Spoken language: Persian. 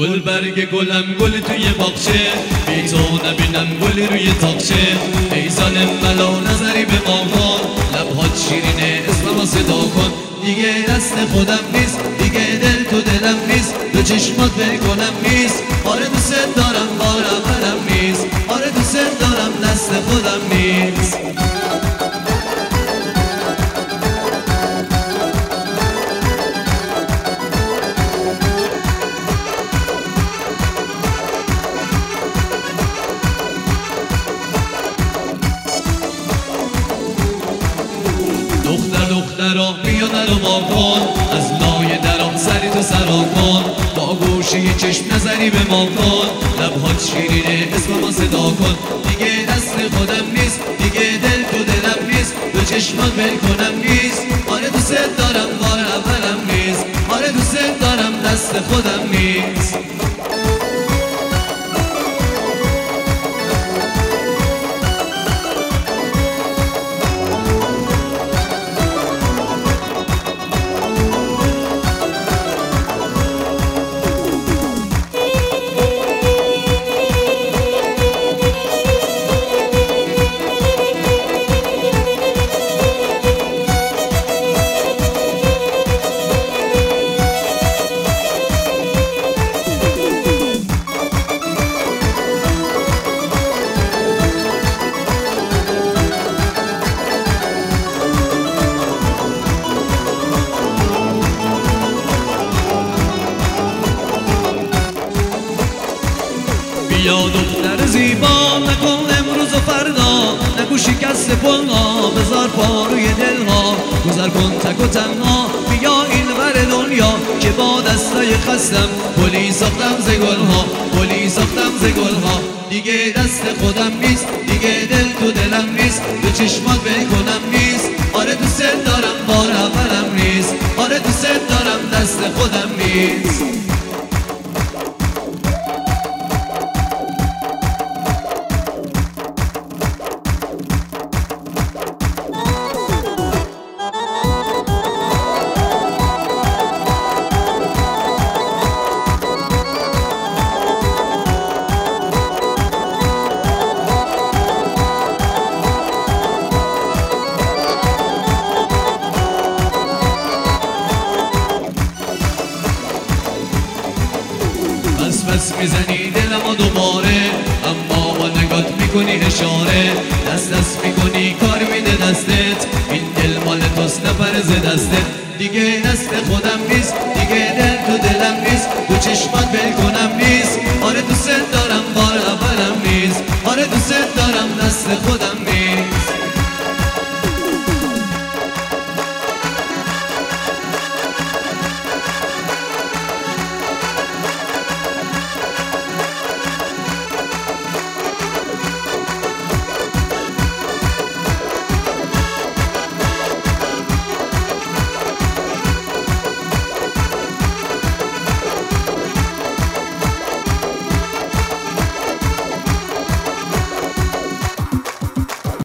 گل برگ گلم گل توی باغچه، بی تو نبینم گلی روی تاقچه. ای ظالم بلا نظری به ما کن، لبهات شیرینه اسممو صدا کن. دیگه دست خودم نیست، دیگه دل تو دلم نیست، دو چشمات ول کنم نیست. آره دوست دارم بارم برم نیست، آره دوست دارم دست خودم نیست. دخترا بیا درو وا کن، از لای درام سری تو سرا کن. با گوشه چشم نظری به ما کن، لبهات شیرینه اسممو صدا کن. دیگه دست خودم نیست، دیگه دل تو دلم نیست، دو چشمات ول کنم نیست. آره دوست دارم بار اولم نیست، آره دوست دارم دست خودم نیست. بیا دختر زیبا، نکن امروز و فردا، نگو شکست پلها، بذار پا روی دلها. گذر کن تک و تنها، بیا این ور دنیا، که با دستای خستم گلی ساختم ز گلها، گلی ساختم ز گلها. دیگه دست خودم نیست، دیگه دل تو دلم نیست، دو چشمات ول کنم نیست. آره دوست دارم بار اولم نیست، آره دوست دارم دست خودم نیست. بس میزنی دلمو دوباره، اما با نگات میکنی اشاره. دست میکنی کار میده دستت، این دل مال توست نپره ز دستت. دیگه دست خودم نیست، دیگه دل تو دلم نیست، دو چشمات ول کنم نیست. آره دوست دارم بار اولم نیست، آره دوست دارم دست خودم